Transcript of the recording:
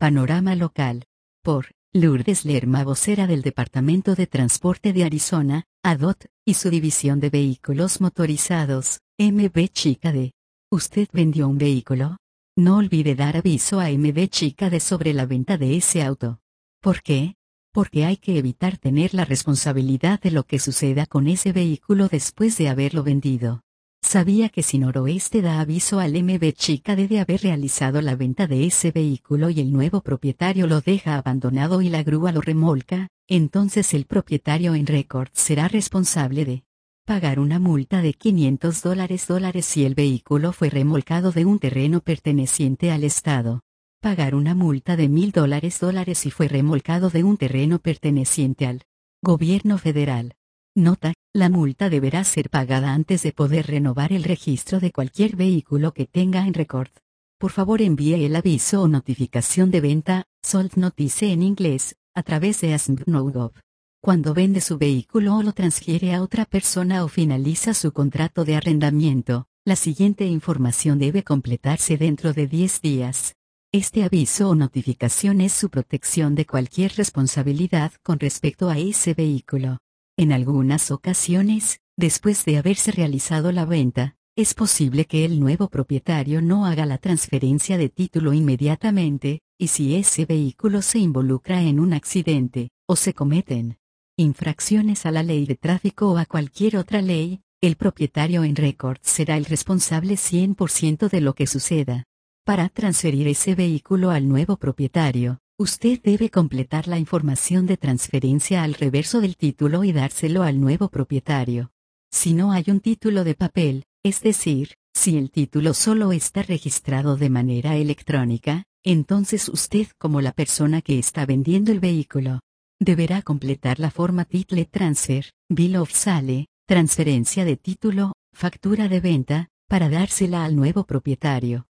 Panorama local. Por Lourdes Lerma, vocera del Departamento de Transporte de Arizona, ADOT, y su división de vehículos motorizados, MB Chica D. ¿Usted vendió un vehículo? No olvide dar aviso a MB Chica D sobre la venta de ese auto. ¿Por qué? Porque hay que evitar tener la responsabilidad de lo que suceda con ese vehículo después de haberlo vendido. ¿Sabía que si Noroeste da aviso al MB Chica de haber realizado la venta de ese vehículo y el nuevo propietario lo deja abandonado y la grúa lo remolca, entonces el propietario en récord será responsable de pagar una multa de $500 si el vehículo fue remolcado de un terreno perteneciente al Estado? Pagar una multa de $1,000 si fue remolcado de un terreno perteneciente al gobierno federal. Nota: la multa deberá ser pagada antes de poder renovar el registro de cualquier vehículo que tenga en récord. Por favor, envíe el aviso o notificación de venta, Sold Notice en inglés, a través de ASMBNOGOV. Cuando vende su vehículo o lo transfiere a otra persona o finaliza su contrato de arrendamiento, la siguiente información debe completarse dentro de 10 días. Este aviso o notificación es su protección de cualquier responsabilidad con respecto a ese vehículo. En algunas ocasiones, después de haberse realizado la venta, es posible que el nuevo propietario no haga la transferencia de título inmediatamente, y si ese vehículo se involucra en un accidente, o se cometen infracciones a la ley de tráfico o a cualquier otra ley, el propietario en récord será el responsable 100% de lo que suceda. Para transferir ese vehículo al nuevo propietario, usted debe completar la información de transferencia al reverso del título y dárselo al nuevo propietario. Si no hay un título de papel, es decir, si el título solo está registrado de manera electrónica, entonces usted, como la persona que está vendiendo el vehículo, deberá completar la forma Title Transfer, Bill of Sale, transferencia de título, factura de venta, para dársela al nuevo propietario.